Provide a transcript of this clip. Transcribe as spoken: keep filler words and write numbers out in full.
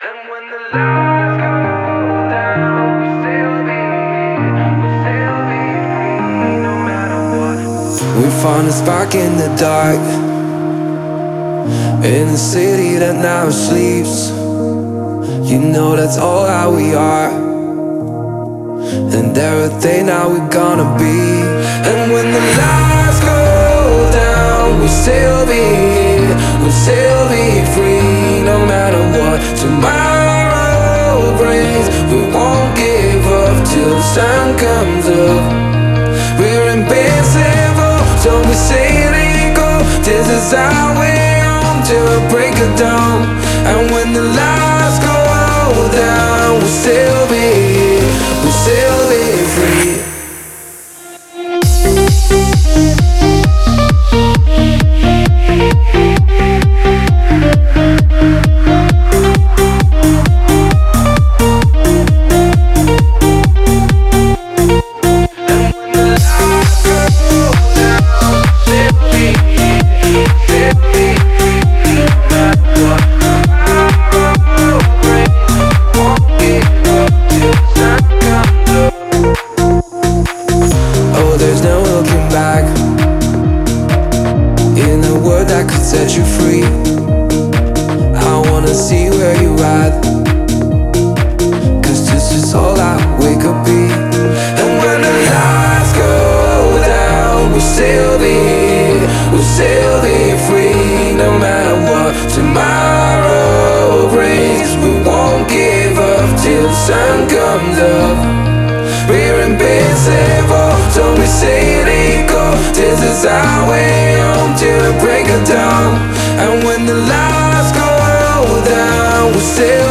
And when the lights go down, we still be, we still be free, no matter what. We found a spark in the dark, in a city that never sleeps. You know that's all how we are, and everything that we're gonna be. And when the lights go down, we'll still be here, we'll still be free, no matter what tomorrow brings. We won't give up till the sun comes up. We're invincible, so we sail and go. This is our way home till the break of dawn. And when the lights go down, we'll still be here, we'll still be free. Set you free. I wanna see where you're at, cause this is all I wake up be. And when the lights go down, we'll still be here, we'll still be free, no matter what tomorrow brings. We won't give up till the sun comes up. We're invincible, so we say it go. This is our way home till the break of dawn. And when the lights go down, we'll still